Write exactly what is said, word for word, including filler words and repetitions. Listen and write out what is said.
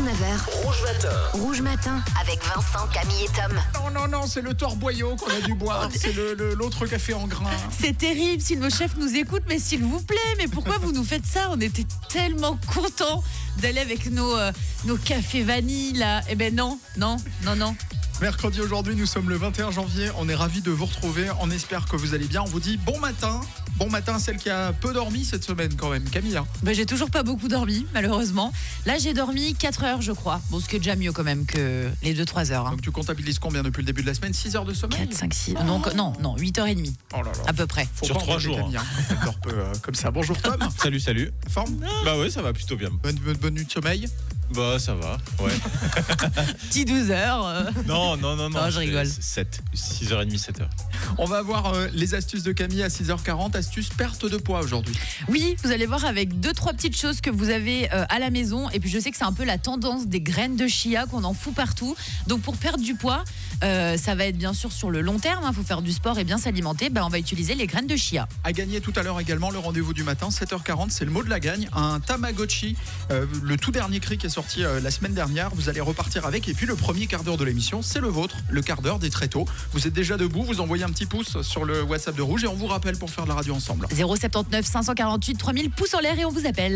neuf heures. Rouge Matin. Rouge Matin avec Vincent, Camille et Tom. Non, non, non, c'est le torboyau qu'on a dû boire. C'est le, le- l'autre café en grains. C'est terrible si nos chefs nous écoutent, mais s'il vous plaît, mais pourquoi vous nous faites ça? On était tellement contents d'aller avec nos, euh, nos cafés vanille là. Eh ben non, non, non, non. Mercredi aujourd'hui, nous sommes le vingt et un janvier. On est ravis de vous retrouver. On espère que vous allez bien. On vous dit bon matin. Bon matin à celle qui a peu dormi cette semaine quand même, Camille. Ben, j'ai toujours pas beaucoup dormi, malheureusement. Là, j'ai dormi quatre heures, je crois. Bon, ce qui est déjà mieux quand même que les deux trois heures. Hein. Donc tu comptabilises combien depuis le début de la semaine? six heures de sommeil? quatre, cinq, six. Non, non, non, huit heures trente. Oh là là. À peu près. Faut Sur pas trois engueuler jours, Camille, hein, quand elle dort peu, euh, comme ça. Bonjour Tom. Salut, salut. Forme? Bah ouais, ça va plutôt bien. Bonne, bonne, bonne nuit de sommeil. Bah ça va, ouais. Petit douze heures. euh. Non, non, non, non. Non, je rigole. sept, six heures trente, sept heures. On va voir euh, les astuces de Camille à six heures quarante. Astuces perte de poids aujourd'hui. Oui, vous allez voir avec deux, trois petites choses que vous avez euh, à la maison. Et puis je sais que c'est un peu la tendance des graines de chia qu'on en fout partout. Donc pour perdre du poids, euh, ça va être bien sûr sur le long terme. Il faut faire du sport et bien s'alimenter. Ben, on va utiliser les graines de chia. À gagner tout à l'heure également le rendez-vous du matin, sept heures quarante, c'est le mot de la gagne. Un Tamagotchi, euh, le tout dernier cri qui est sorti euh, la semaine dernière. Vous allez repartir avec. Et puis le premier quart d'heure de l'émission, c'est le vôtre, le quart d'heure des tréteaux. Vous êtes déjà debout, vous envoyez un petit pouce sur le WhatsApp de Rouge et on vous rappelle pour faire de la radio ensemble. zéro soixante-dix-neuf cinq cent quarante-huit trois mille pouces en l'air et on vous appelle.